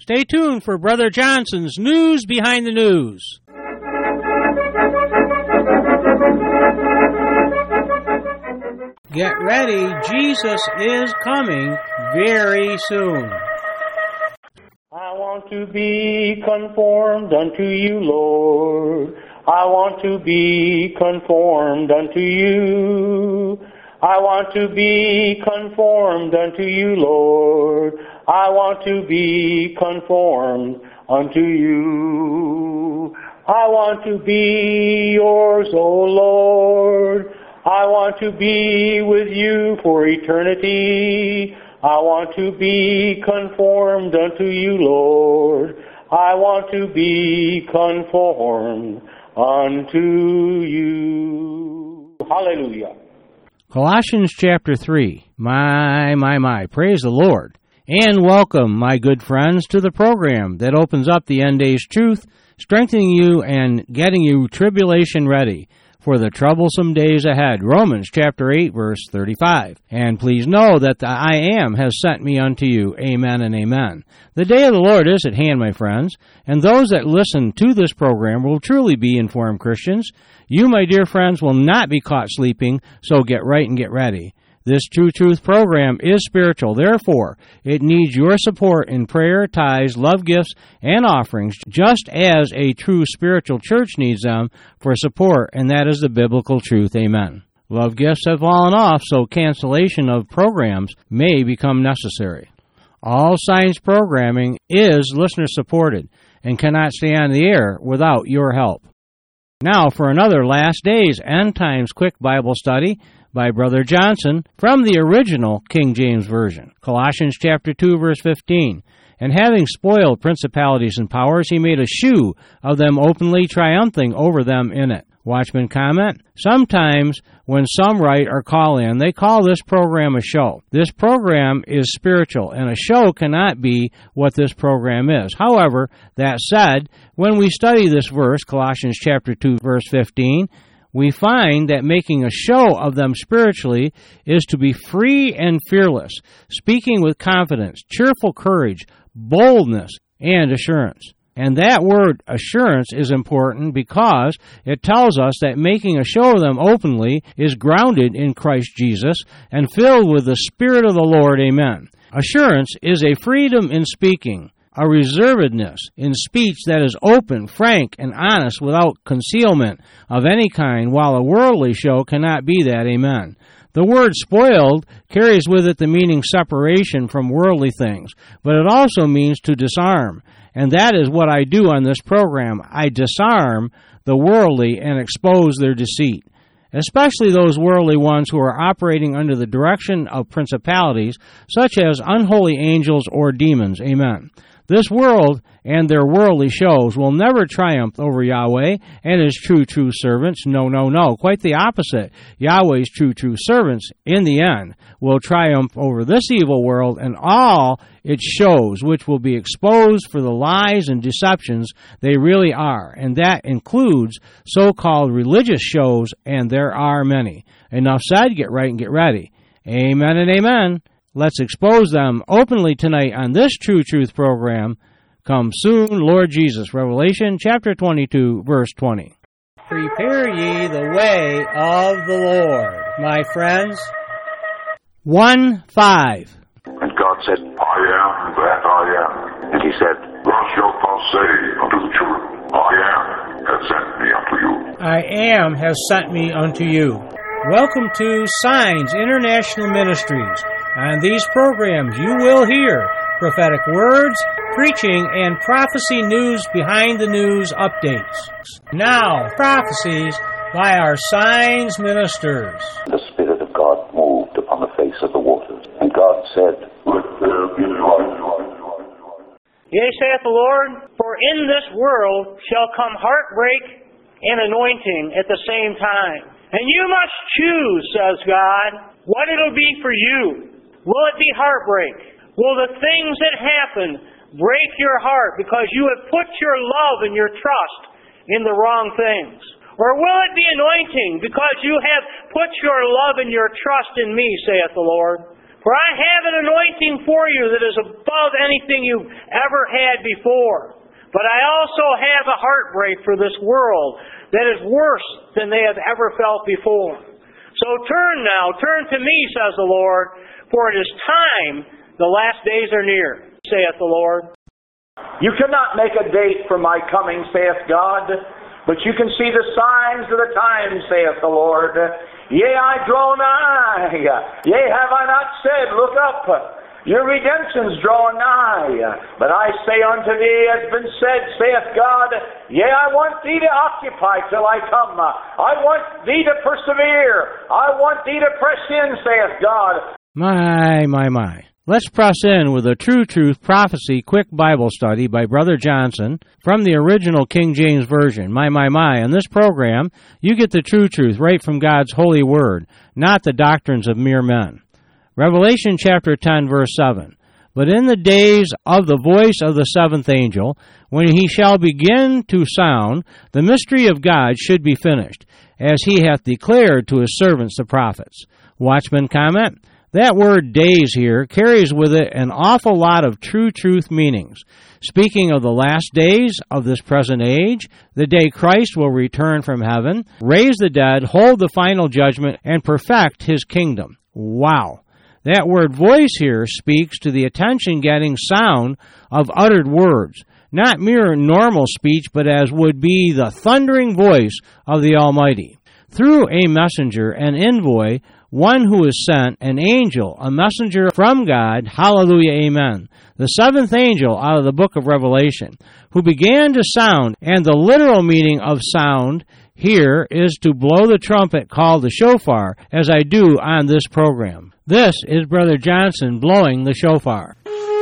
Stay tuned for Brother Johnson's News Behind the News. Get ready, Jesus is coming very soon. I want to be conformed unto you, Lord. I want to be conformed unto you. I want to be conformed unto you, Lord. I want to be conformed unto you. I want to be yours, O Lord. I want to be with you for eternity. I want to be conformed unto you, Lord. I want to be conformed unto you. Hallelujah. Colossians chapter 3. My. Praise the Lord. And welcome, my good friends, to the program that opens up the end days truth, strengthening you and getting you tribulation ready for the troublesome days ahead. Romans chapter 8, verse 35. And please know that the I Am has sent me unto you. Amen and amen. The day of the Lord is at hand, my friends, and those that listen to this program will truly be informed Christians. You, my dear friends, will not be caught sleeping, so get right and get ready. This True Truth program is spiritual. Therefore, it needs your support in prayer, tithes, love gifts, and offerings, just as a true spiritual church needs them for support, and that is the biblical truth. Amen. Love gifts have fallen off, so cancellation of programs may become necessary. All Signs programming is listener-supported and cannot stay on the air without your help. Now for another Last Days End Times Quick Bible Study by Brother Johnson from the original King James Version. Colossians chapter 2, verse 15. And having spoiled principalities and powers, he made a shoe of them openly, triumphing over them in it. Watchman comment, sometimes when some write or call in, they call this program a show. This program is spiritual, and a show cannot be what this program is. However, that said, when we study this verse, Colossians chapter 2, verse 15, we find that making a show of them spiritually is to be free and fearless, speaking with confidence, cheerful courage, boldness, and assurance. And that word assurance is important because it tells us that making a show of them openly is grounded in Christ Jesus and filled with the Spirit of the Lord. Amen. Assurance is a freedom in speaking, a reservedness in speech that is open, frank, and honest without concealment of any kind, while a worldly show cannot be that. Amen. The word spoiled carries with it the meaning separation from worldly things, but it also means to disarm. And that is what I do on this program. I disarm the worldly and expose their deceit, especially those worldly ones who are operating under the direction of principalities, such as unholy angels or demons. Amen. This world and their worldly shows will never triumph over Yahweh and His true servants. No. Quite the opposite. Yahweh's true servants, in the end, will triumph over this evil world and all its shows, which will be exposed for the lies and deceptions they really are. And that includes so-called religious shows, and there are many. Enough said. Get right and get ready. Amen and amen. Let's expose them openly tonight on this True Truth program. Come soon, Lord Jesus. Revelation chapter 22, verse 20. Prepare ye the way of the Lord, my friends. 1:5. And God said, I am that I am. And He said, thus shalt thou say unto the children, I am has sent me unto you. I am has sent me unto you. Welcome to Signs International Ministries. On these programs, you will hear prophetic words, preaching, and prophecy news behind the news updates. Now, prophecies by our Signs ministers. The Spirit of God moved upon the face of the waters, and God said, let there be light. Yea, saith the Lord, for in this world shall come heartbreak and anointing at the same time. And you must choose, says God, what it'll be for you. Will it be heartbreak? Will the things that happen break your heart because you have put your love and your trust in the wrong things? Or will it be anointing because you have put your love and your trust in me, saith the Lord? For I have an anointing for you that is above anything you've ever had before. But I also have a heartbreak for this world that is worse than they have ever felt before. So turn to me, says the Lord, for it is time, the last days are near, saith the Lord. You cannot make a date for my coming, saith God, but you can see the signs of the times, saith the Lord. Yea, I draw nigh. Yea, have I not said, look up, your redemption's drawing nigh. But I say unto thee, as been said, saith God, yea, I want thee to occupy till I come. I want thee to persevere. I want thee to press in, saith God. My. Let's press in with a True Truth Prophecy Quick Bible Study by Brother Johnson from the original King James Version. My. In this program, you get the true truth right from God's holy word, not the doctrines of mere men. Revelation chapter 10, verse 7. But in the days of the voice of the seventh angel, when he shall begin to sound, the mystery of God should be finished, as he hath declared to his servants the prophets. Watchman comment, that word days here carries with it an awful lot of true truth meanings. Speaking of the last days of this present age, the day Christ will return from heaven, raise the dead, hold the final judgment, and perfect his kingdom. Wow. That word voice here speaks to the attention-getting sound of uttered words, not mere normal speech, but as would be the thundering voice of the Almighty. Through a messenger, an envoy, one who is sent, an angel, a messenger from God, hallelujah, amen, the seventh angel out of the book of Revelation, who began to sound, and the literal meaning of sound here is to blow the trumpet called the shofar, as I do on this program. This is Brother Johnson blowing the shofar.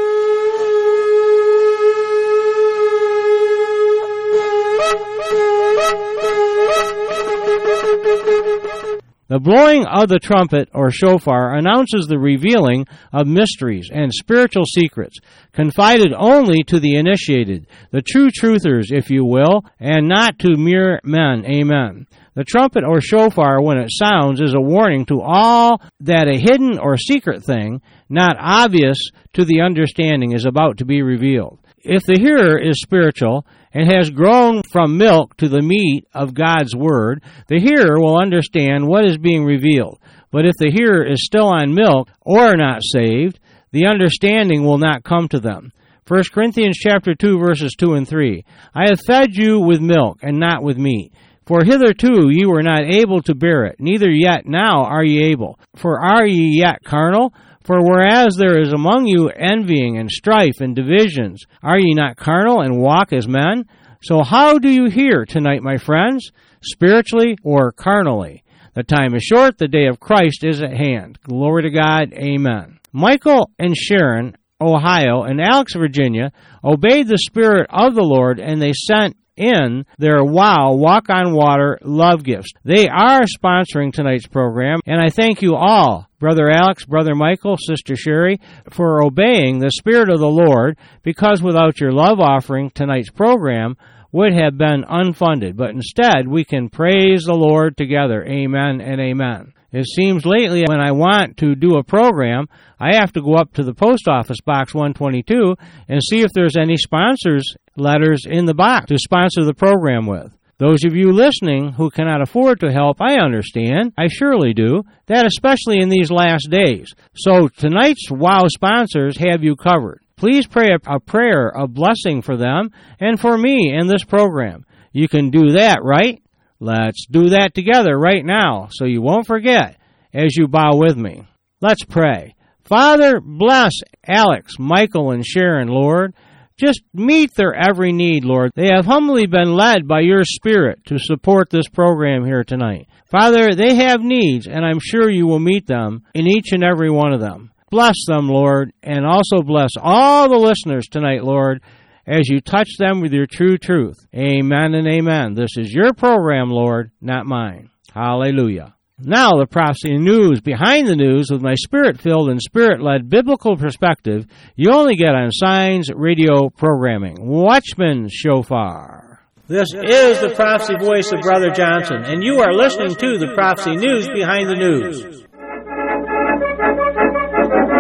The blowing of the trumpet or shofar announces the revealing of mysteries and spiritual secrets, confided only to the initiated, the true truthers, if you will, and not to mere men. Amen. The trumpet or shofar, when it sounds, is a warning to all that a hidden or secret thing, not obvious to the understanding, is about to be revealed. If the hearer is spiritual and has grown from milk to the meat of God's Word, the hearer will understand what is being revealed. But if the hearer is still on milk or not saved, the understanding will not come to them. 1 Corinthians chapter 2, verses 2 and 3. I have fed you with milk and not with meat. For hitherto ye were not able to bear it, neither yet now are ye able. For are ye yet carnal? For whereas there is among you envying and strife and divisions, are ye not carnal and walk as men? So how do you hear tonight, my friends? Spiritually or carnally? The time is short, the day of Christ is at hand. Glory to God, amen. Michael and Sharon, Ohio, and Alex, Virginia, obeyed the Spirit of the Lord, and they sent in their WOW Walk on Water love gifts. They are sponsoring tonight's program, and I thank you all, Brother Alex, Brother Michael, Sister Sherry, for obeying the Spirit of the Lord, because without your love offering, tonight's program would have been unfunded. But instead, we can praise the Lord together. Amen and amen. It seems lately when I want to do a program, I have to go up to the post office, box 122, and see if there's any sponsors letters in the box to sponsor the program with. Those of you listening who cannot afford to help, I understand. I surely do. That especially in these last days. So tonight's WOW sponsors have you covered. Please pray a prayer of blessing for them and for me in this program. You can do that, right? Let's do that together right now so you won't forget as you bow with me. Let's pray. Father, bless Alex, Michael, and Sharon, Lord. Just meet their every need, Lord. They have humbly been led by your Spirit to support this program here tonight. Father, they have needs, and I'm sure you will meet them in each and every one of them. Bless them, Lord, and also bless all the listeners tonight, Lord, as you touch them with your true truth. Amen and amen. This is your program, Lord, not mine. Hallelujah. Now the prophecy news behind the news with my spirit-filled and spirit-led biblical perspective you only get on Signs Radio programming. Watchman Shofar. This is the prophecy voice of Brother Johnson, and you are listening to the prophecy news behind the news.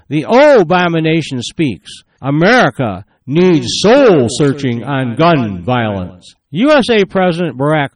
The Obama nation speaks. America needs soul-searching on gun violence. USA President Barack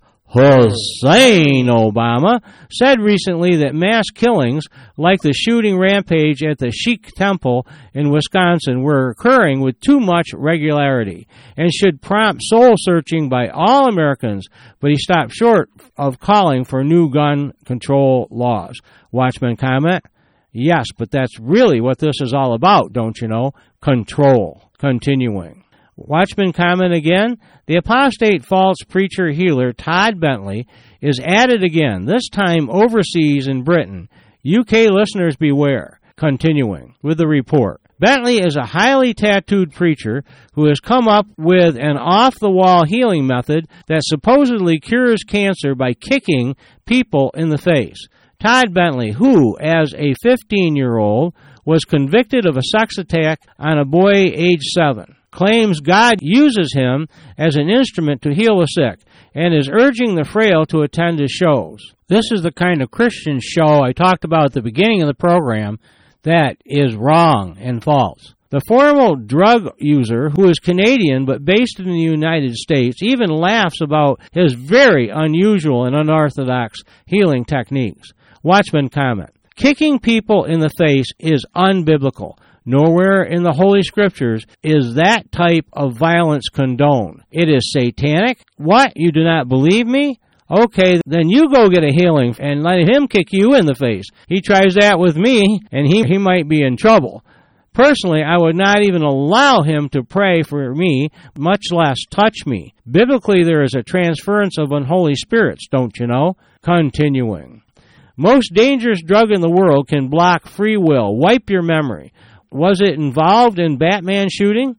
Hussein Obama said recently that mass killings like the shooting rampage at the Sikh temple in Wisconsin were occurring with too much regularity and should prompt soul-searching by all Americans, but he stopped short of calling for new gun control laws. Watchman comment, yes, but that's really what this is all about, don't you know? Control. Continuing. Watchman comment again, the apostate false preacher healer Todd Bentley is at it again, this time overseas in Britain. UK listeners beware. Continuing with the report. Bentley is a highly tattooed preacher who has come up with an off-the-wall healing method that supposedly cures cancer by kicking people in the face. Todd Bentley, who, as a 15-year-old, was convicted of a sex attack on a boy age 7, claims God uses him as an instrument to heal the sick, and is urging the frail to attend his shows. This is the kind of Christian show I talked about at the beginning of the program that is wrong and false. The former drug user, who is Canadian but based in the United States, even laughs about his very unusual and unorthodox healing techniques. Watchman comment, kicking people in the face is unbiblical. Nowhere in the Holy Scriptures is that type of violence condoned. It is satanic. What? You do not believe me? Okay, then you go get a healing and let him kick you in the face. He tries that with me, and he might be in trouble. Personally, I would not even allow him to pray for me, much less touch me. Biblically, there is a transference of unholy spirits, don't you know? Continuing. Most dangerous drug in the world can block free will, wipe your memory. Was it involved in Batman shooting?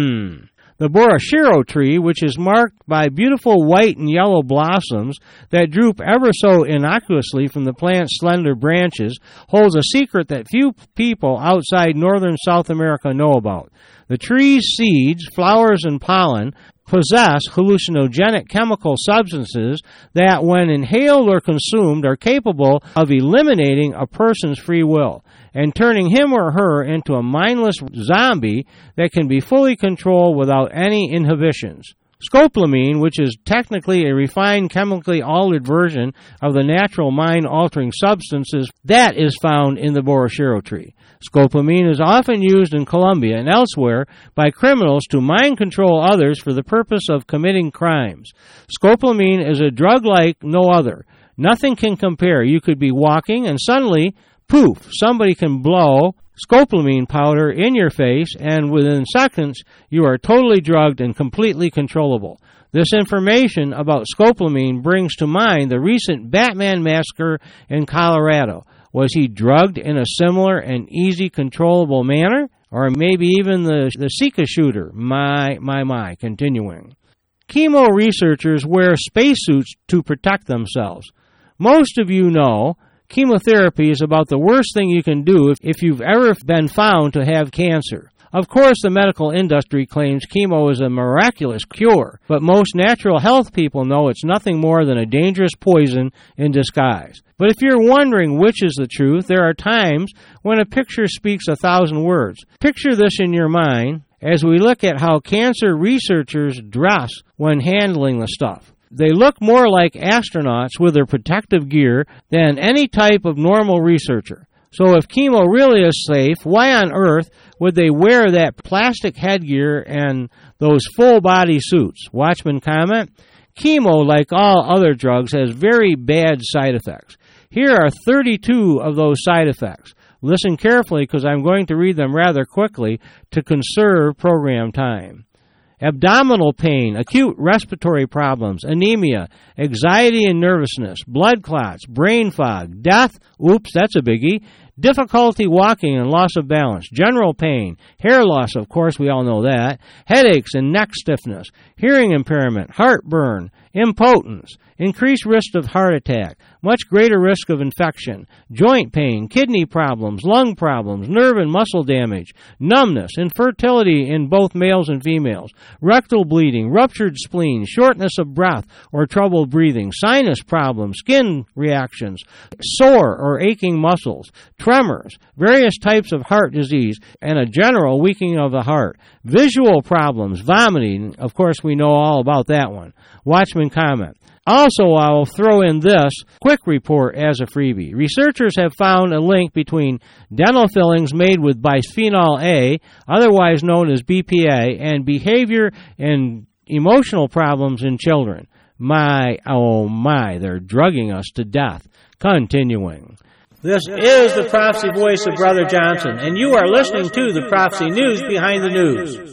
The Borashiro tree, which is marked by beautiful white and yellow blossoms that droop ever so innocuously from the plant's slender branches, holds a secret that few people outside northern South America know about. The tree's seeds, flowers, and pollen possess hallucinogenic chemical substances that, when inhaled or consumed, are capable of eliminating a person's free will and turning him or her into a mindless zombie that can be fully controlled without any inhibitions. Scopolamine, which is technically a refined, chemically altered version of the natural mind-altering substances that is found in the Borashiro tree. Scopolamine is often used in Colombia and elsewhere by criminals to mind control others for the purpose of committing crimes. Scopolamine is a drug like no other. Nothing can compare. You could be walking and suddenly, poof, somebody can blow scopolamine powder in your face, and within seconds you are totally drugged and completely controllable. This information about scopolamine brings to mind the recent Batman massacre in Colorado. Was he drugged in a similar and easy controllable manner? Or maybe even the Sika shooter? My. Continuing. Chemo researchers wear spacesuits to protect themselves. Most of you know chemotherapy is about the worst thing you can do if you've ever been found to have cancer. Of course, the medical industry claims chemo is a miraculous cure, but most natural health people know it's nothing more than a dangerous poison in disguise. But if you're wondering which is the truth, there are times when a picture speaks 1,000 words. Picture this in your mind as we look at how cancer researchers dress when handling the stuff. They look more like astronauts with their protective gear than any type of normal researcher. So if chemo really is safe, why on earth would they wear that plastic headgear and those full-body suits? Watchman comment, chemo, like all other drugs, has very bad side effects. Here are 32 of those side effects. Listen carefully because I'm going to read them rather quickly to conserve program time. Abdominal pain, acute respiratory problems, anemia, anxiety and nervousness, blood clots, brain fog, death, oops, that's a biggie, difficulty walking and loss of balance, general pain, hair loss, of course, we all know that, headaches and neck stiffness, hearing impairment, heartburn, impotence, increased risk of heart attack, much greater risk of infection, joint pain, kidney problems, lung problems, nerve and muscle damage, numbness, infertility in both males and females, rectal bleeding, ruptured spleen, shortness of breath or trouble breathing, sinus problems, skin reactions, sore or aching muscles, tremors, various types of heart disease, and a general weakening of the heart, visual problems, vomiting. Of course, we know all about that one. Watchman comment. Also, I will throw in this quick report as a freebie. Researchers have found a link between dental fillings made with bisphenol A, otherwise known as BPA, and behavior and emotional problems in children. My, oh my, they're drugging us to death. Continuing. This is the Prophecy Voice of Brother Johnson, and you are listening to the Prophecy News Behind the News.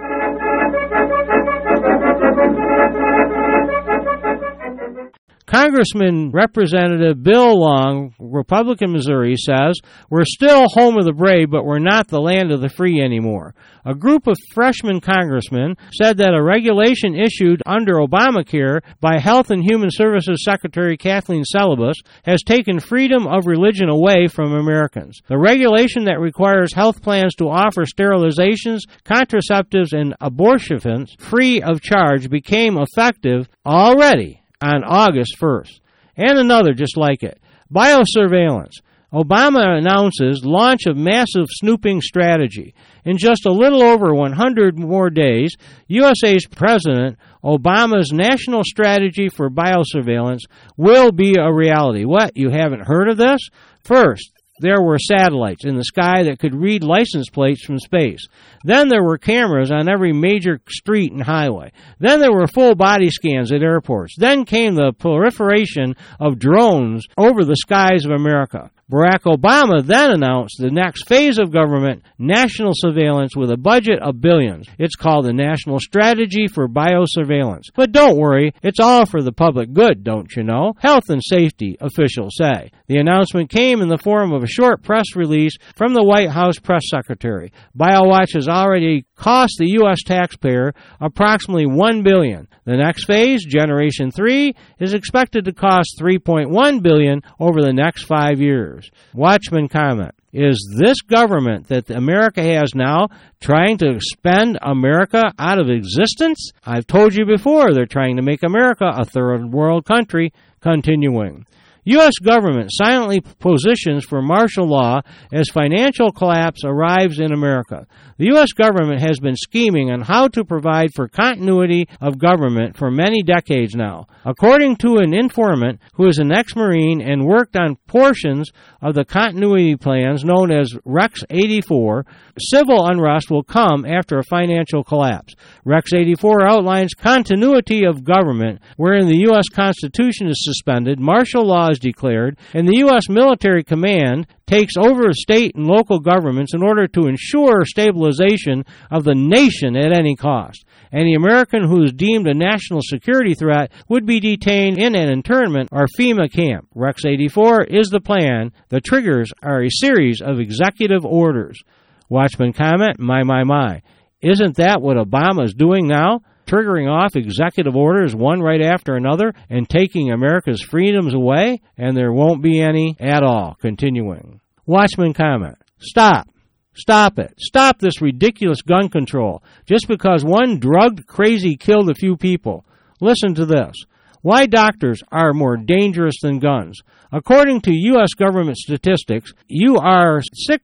Congressman Representative Bill Long, Republican Missouri, says, "We're still home of the brave, but we're not the land of the free anymore." A group of freshman congressmen said that a regulation issued under Obamacare by Health and Human Services Secretary Kathleen Selibus has taken freedom of religion away from Americans. The regulation that requires health plans to offer sterilizations, contraceptives, and abortifacients free of charge became effective already on August 1st. And another just like it. Biosurveillance. Obama announces launch of massive snooping strategy. In just a little over 100 more days, USA's President Obama's national strategy for biosurveillance will be a reality. What? You haven't heard of this? First, there were satellites in the sky that could read license plates from space. Then there were cameras on every major street and highway. Then there were full body scans at airports. Then came the proliferation of drones over the skies of America. Barack Obama then announced the next phase of government, national surveillance with a budget of billions. It's called the National Strategy for Biosurveillance. But don't worry, it's all for the public good, don't you know? Health and safety, officials say. The announcement came in the form of a short press release from the White House press secretary. BioWatch has already cost the U.S. taxpayer approximately $1 billion. The next phase, Generation 3, is expected to cost $3.1 billion over the next 5 years. Watchman comment. Is this government that America has now trying to spend America out of existence? I've told you before, they're trying to make America a third world country. Continuing. U.S. government silently positions for martial law as financial collapse arrives in America. The U.S. government has been scheming on how to provide for continuity of government for many decades now. According to an informant who is an ex-Marine and worked on portions of the continuity plans known as Rex 84, civil unrest will come after a financial collapse. Rex 84 outlines continuity of government wherein the U.S. Constitution is suspended, martial law is declared, and the U.S. military command takes over state and local governments in order to ensure stabilization of the nation at any cost. Any American who is deemed a national security threat would be detained in an internment or FEMA camp. Rex 84 is the plan. The triggers are a series of executive orders. Watchman comment, my. Isn't that what Obama is doing now? Triggering off executive orders one right after another and taking America's freedoms away? And there won't be any at all. Continuing. Watchman comment. Stop. Stop it. Stop this ridiculous gun control just because one drugged crazy killed a few people. Listen to this. Why doctors are more dangerous than guns. According to U.S. government statistics, you are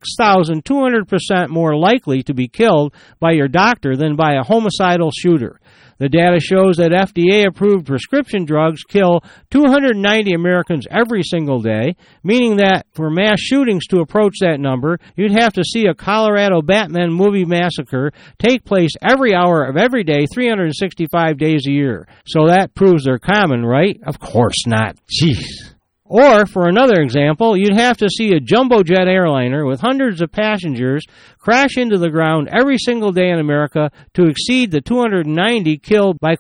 6,200% more likely to be killed by your doctor than by a homicidal shooter. The data shows that FDA-approved prescription drugs kill 290 Americans every single day, meaning that for mass shootings to approach that number, you'd have to see a Colorado Batman movie massacre take place every hour of every day, 365 days a year. So that proves they're common, right? Of course not. Jeez. Or, for another example, you'd have to see a jumbo jet airliner with hundreds of passengers crash into the ground every single day in America to exceed the 290 killed by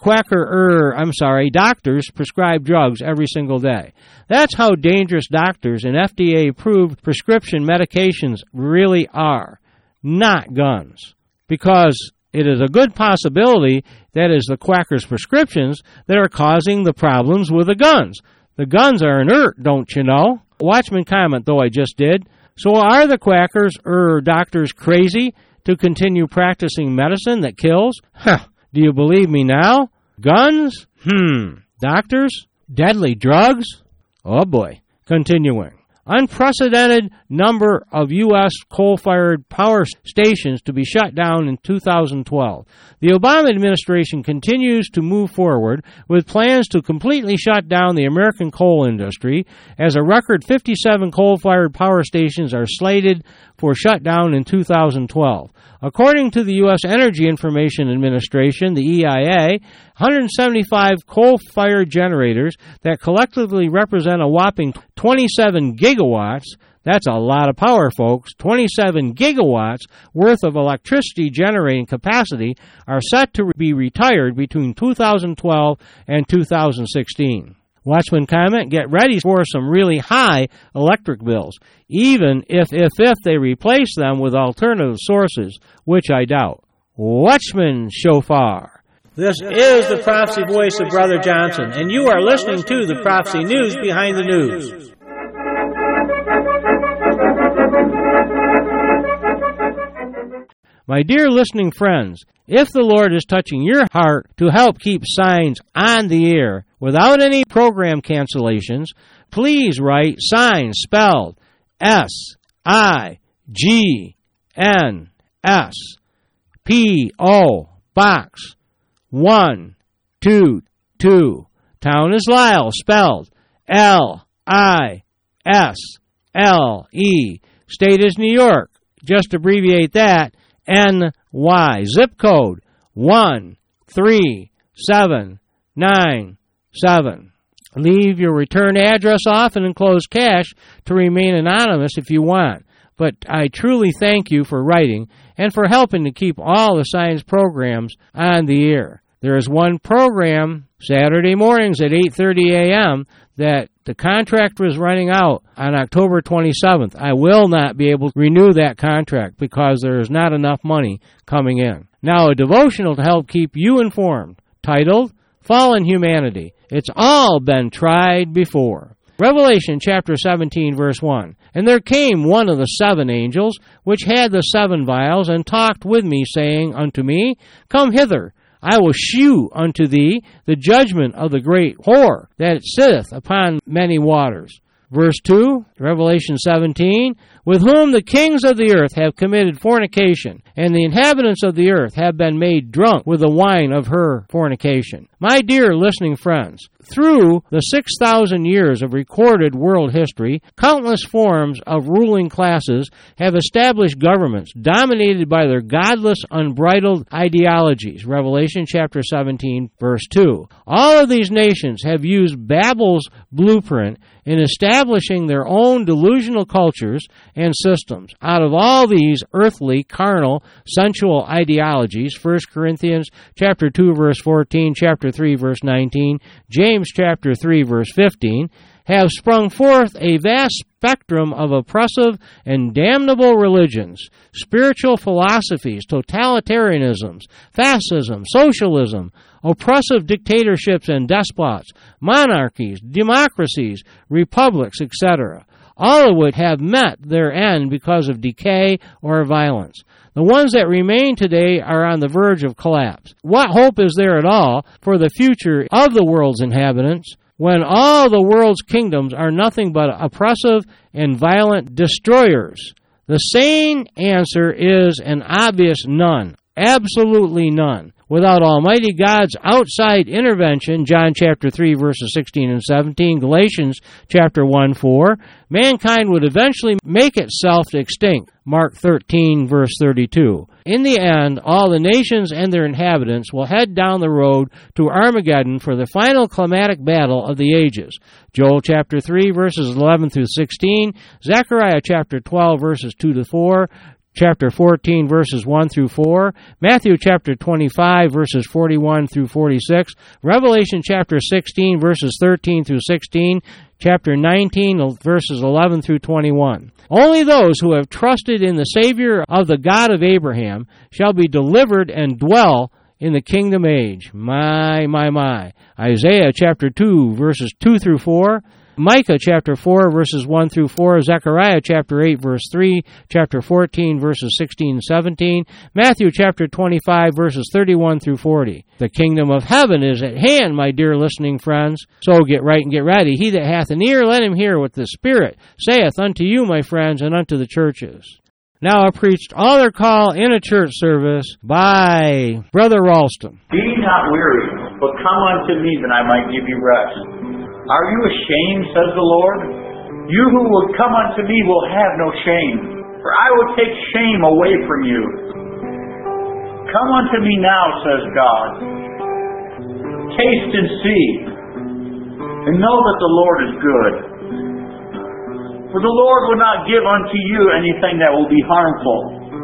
doctors prescribed drugs every single day. That's how dangerous doctors and FDA-approved prescription medications really are, not guns. Because it is a good possibility that is the quackers' prescriptions that are causing the problems with the guns. The guns are inert, don't you know? Watchman comment, though I just did. So are the quackers or doctors crazy to continue practicing medicine that kills? Huh. Do you believe me now? Guns? Doctors? Deadly drugs? Oh boy. Continuing. Unprecedented number of U.S. coal-fired power stations to be shut down in 2012. The Obama administration continues to move forward with plans to completely shut down the American coal industry, as a record 57 coal-fired power stations are slated for shutdown in 2012. According to the U.S. Energy Information Administration, the EIA, 175 coal-fired generators that collectively represent a whopping 27 gigawatts, that's a lot of power, folks, 27 gigawatts worth of electricity generating capacity, are set to be retired between 2012 and 2016. Watchman comment, get ready for some really high electric bills, even if they replace them with alternative sources, which I doubt. Watchman Shofar. This is the prophecy voice of Brother Johnson, and you are listening to the Prophecy News Behind the News. My dear listening friends, if the Lord is touching your heart to help keep signs on the air without any program cancellations, please write signs spelled S-I-G-N-S, P-O, Box 122. Town is Lisle, spelled L-I-S-L-E. State is New York. Just abbreviate that, N-Y. Zip code 13797. Leave your return address off and enclose cash to remain anonymous if you want. But I truly thank you for writing and for helping to keep all the science programs on the air. There is one program, Saturday mornings at 8:30 a.m., that the contract was running out on October 27th. I will not be able to renew that contract because there is not enough money coming in. Now, a devotional to help keep you informed, titled Fallen Humanity. It's all been tried before. Revelation chapter 17, verse 1. And there came one of the seven angels, which had the seven vials, and talked with me, saying unto me, Come hither, I will shew unto thee the judgment of the great whore that sitteth upon many waters. Verse 2, Revelation 17, with whom the kings of the earth have committed fornication, and the inhabitants of the earth have been made drunk with the wine of her fornication. My dear listening friends, through the 6,000 years of recorded world history, countless forms of ruling classes have established governments dominated by their godless, unbridled ideologies. Revelation chapter 17, verse 2. All of these nations have used Babel's blueprint in establishing their own delusional cultures and systems. Out of all these earthly, carnal, sensual ideologies, 1 Corinthians chapter 2, verse 14, chapter 3, verse 19, James chapter 3, verse 15, have sprung forth a vast spectrum of oppressive and damnable religions, spiritual philosophies, totalitarianisms, fascism, socialism, oppressive dictatorships and despots, monarchies, democracies, republics, etc., all of which have met their end because of decay or violence. The ones that remain today are on the verge of collapse. What hope is there at all for the future of the world's inhabitants when all the world's kingdoms are nothing but oppressive and violent destroyers? The sane answer is an obvious none. Absolutely none. Without Almighty God's outside intervention, John chapter 3, verses 16 and 17, Galatians chapter 1, 4, mankind would eventually make itself extinct, Mark 13, verse 32. In the end, all the nations and their inhabitants will head down the road to Armageddon for the final climatic battle of the ages. Joel chapter 3, verses 11 through 16, Zechariah chapter 12, verses 2 to 4, chapter 14, verses 1 through 4, Matthew chapter 25, verses 41 through 46, Revelation chapter 16, verses 13 through 16, chapter 19, verses 11 through 21. Only those who have trusted in the Savior of the God of Abraham shall be delivered and dwell in the kingdom age. My. Isaiah chapter 2, verses 2 through 4, Micah chapter 4, verses 1 through 4, Zechariah chapter 8, verse 3, chapter 14, verses 16 and 17, Matthew chapter 25, verses 31 through 40. The kingdom of heaven is at hand, my dear listening friends. So get right and get ready. He that hath an ear, let him hear what the Spirit saith unto you, my friends, and unto the churches. Now I preached Altar Call in a church service by Brother Ralston. Be not weary, but come unto me that I might give you rest. Are you ashamed, says the Lord? You who will come unto me will have no shame, for I will take shame away from you. Come unto me now, says God. Taste and see, and know that the Lord is good. For the Lord will not give unto you anything that will be harmful.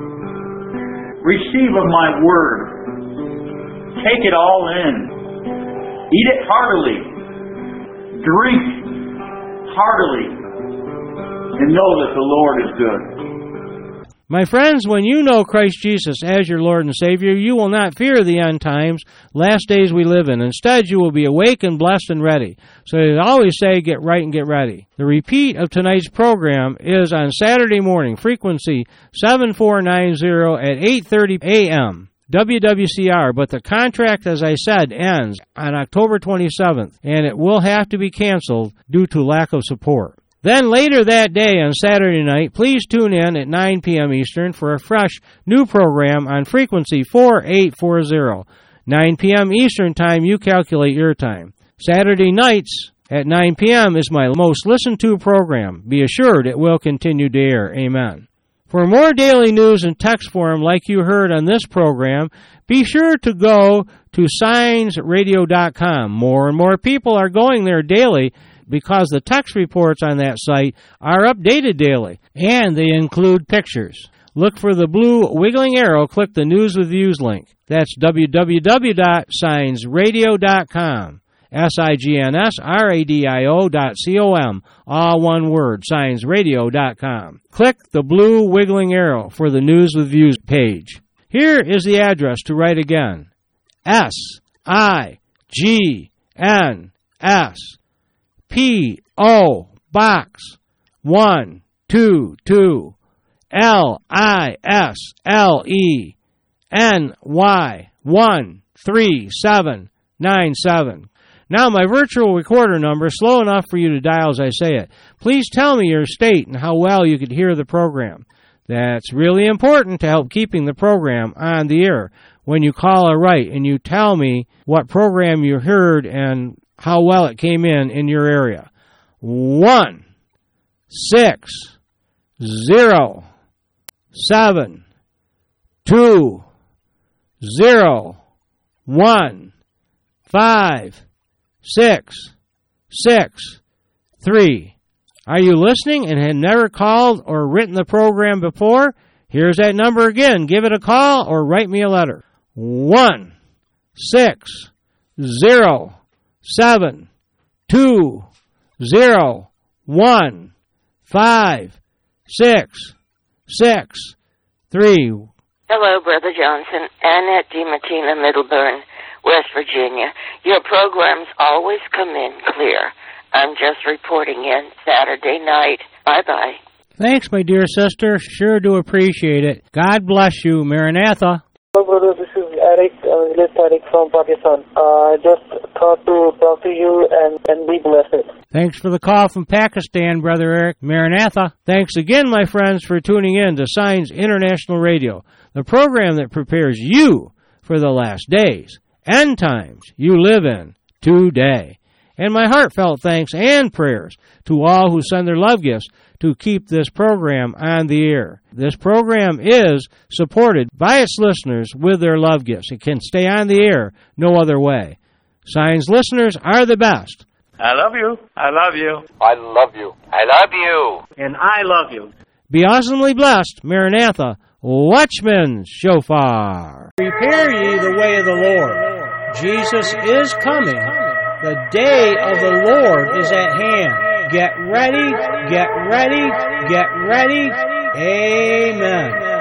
Receive of my word. Take it all in. Eat it heartily. Drink heartily, and know that the Lord is good. My friends, when you know Christ Jesus as your Lord and Savior, you will not fear the end times, last days we live in. Instead, you will be awake and blessed and ready. So I always say, get right and get ready. The repeat of tonight's program is on Saturday morning, frequency 7490 at 8:30 a.m. WWCR, but the contract, as I said, ends on October 27th, and it will have to be canceled due to lack of support. Then later that day on Saturday night, please tune in at 9 p.m. Eastern for a fresh new program on frequency 4840. 9 p.m. Eastern time, you calculate your time. Saturday nights at 9 p.m. is my most listened to program. Be assured it will continue to air. Amen. For more daily news in text form like you heard on this program, be sure to go to signsradio.com. More and more people are going there daily because the text reports on that site are updated daily, and they include pictures. Look for the blue wiggling arrow, click the News with Views link. That's www.signsradio.com. SIGNSRADIO.com, all one word, signsradio.com. Click the blue wiggling arrow for the News with Views page. Here is the address to write again. SIGNS Box 122 LISLE NY 13797. Now, my virtual recorder number is slow enough for you to dial as I say it. Please tell me your state and how well you could hear the program. That's really important to help keeping the program on the air. When you call or write and you tell me what program you heard and how well it came in your area. 1-6-0-7-2-0-1-5-6-6-3. Are you listening and had never called or written the program before? Here's that number again. Give it a call or write me a letter. 1-6-0-7-2-0-1-5-6-6-3. Hello, Brother Johnson. Annette DiMartina, Middleburn, West Virginia. Your programs always come in clear. I'm just reporting in Saturday night. Bye-bye. Thanks, my dear sister. Sure do appreciate it. God bless you. Maranatha. Hello, brother. This is Eric, Eric from Pakistan. I just thought to talk to you and be blessed. Thanks for the call from Pakistan, Brother Eric. Maranatha. Thanks again, my friends, for tuning in to Signs International Radio, the program that prepares you for the last days, end times you live in today. And my heartfelt thanks and prayers to all who send their love gifts to keep this program on the air. This program is supported by its listeners with their love gifts. It can stay on the air no other way. Signs listeners are the best. I love you. I love you. I love you. I love you. And I love you. Be awesomely blessed. Maranatha. Watchman's Shofar. Prepare ye the way of the Lord. Jesus is coming. The day of the Lord is at hand. Get ready, get ready, get ready. Amen.